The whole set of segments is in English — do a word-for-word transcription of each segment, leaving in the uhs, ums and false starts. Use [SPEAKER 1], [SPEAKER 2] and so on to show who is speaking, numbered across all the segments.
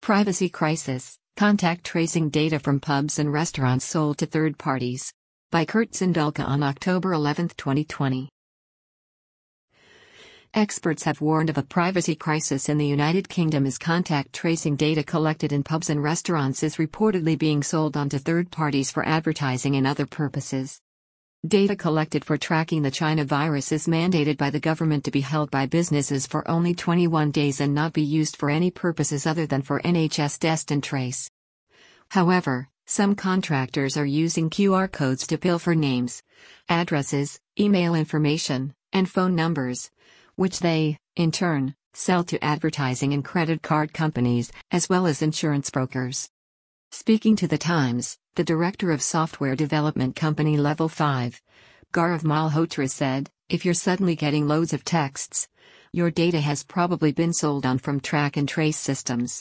[SPEAKER 1] Privacy crisis, contact tracing data from pubs and restaurants sold to third parties. By Kurt Zindulka on October eleventh, twenty twenty. Experts have warned of a privacy crisis in the United Kingdom as contact tracing data collected in pubs and restaurants is reportedly being sold on to third parties for advertising and other purposes. Data collected for tracking the China virus is mandated by the government to be held by businesses for only twenty-one days and not be used for any purposes other than for N H S test and trace. However, some contractors are using Q R codes to pilfer names, addresses, email information, and phone numbers, which they, in turn, sell to advertising and credit card companies, as well as insurance brokers. Speaking to The Times, the director of software development company Level five, Gaurav Malhotra said, "If you're suddenly getting loads of texts, your data has probably been sold on from track and trace systems."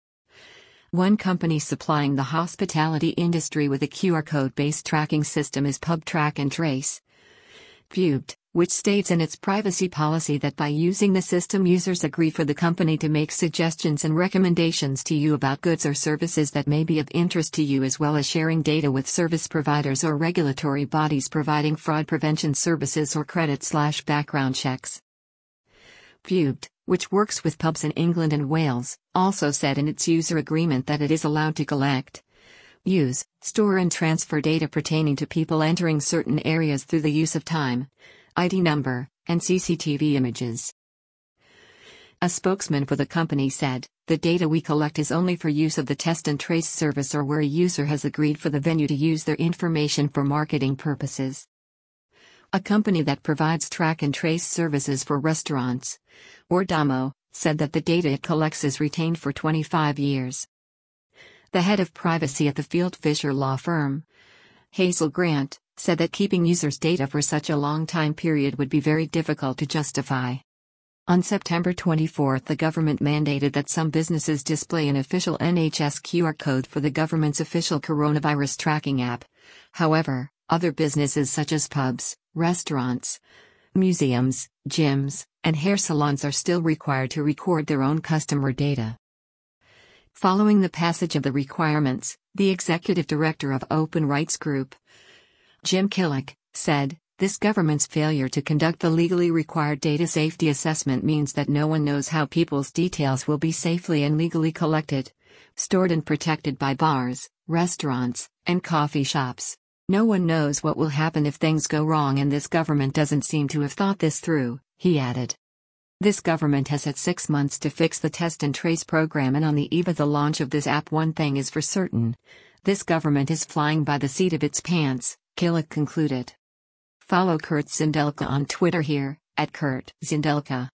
[SPEAKER 1] One company supplying the hospitality industry with a Q R code-based tracking system is Pub Track and Trace, Pubed, which states in its privacy policy that by using the system users agree for the company to make suggestions and recommendations to you about goods or services that may be of interest to you, as well as sharing data with service providers or regulatory bodies providing fraud prevention services or credit/background checks. Pubed, which works with pubs in England and Wales, also said in its user agreement that it is allowed to collect, use, store and transfer data pertaining to people entering certain areas through the use of time, I D number, and C C T V images. A spokesman for the company said, "The data we collect is only for use of the test and trace service or where a user has agreed for the venue to use their information for marketing purposes." A company that provides track and trace services for restaurants, Ordamo, said that the data it collects is retained for twenty-five years. The head of privacy at the Field Fisher law firm, Hazel Grant, said that keeping users' data for such a long time period would be very difficult to justify. On September twenty-fourth, the government mandated that some businesses display an official N H S Q R code for the government's official coronavirus tracking app. However, other businesses such as pubs, restaurants, museums, gyms, and hair salons are still required to record their own customer data. Following the passage of the requirements, the executive director of Open Rights Group, Jim Killick, said, "This government's failure to conduct the legally required data safety assessment means that no one knows how people's details will be safely and legally collected, stored and protected by bars, restaurants, and coffee shops. No one knows what will happen if things go wrong, and this government doesn't seem to have thought this through," he added. This government has had six months to fix the test and trace program, and on the eve of the launch of this app, one thing is for certain: this government is flying by the seat of its pants, Killick concluded. Follow Kurt Zindulka on Twitter here, at Kurt Zindulka.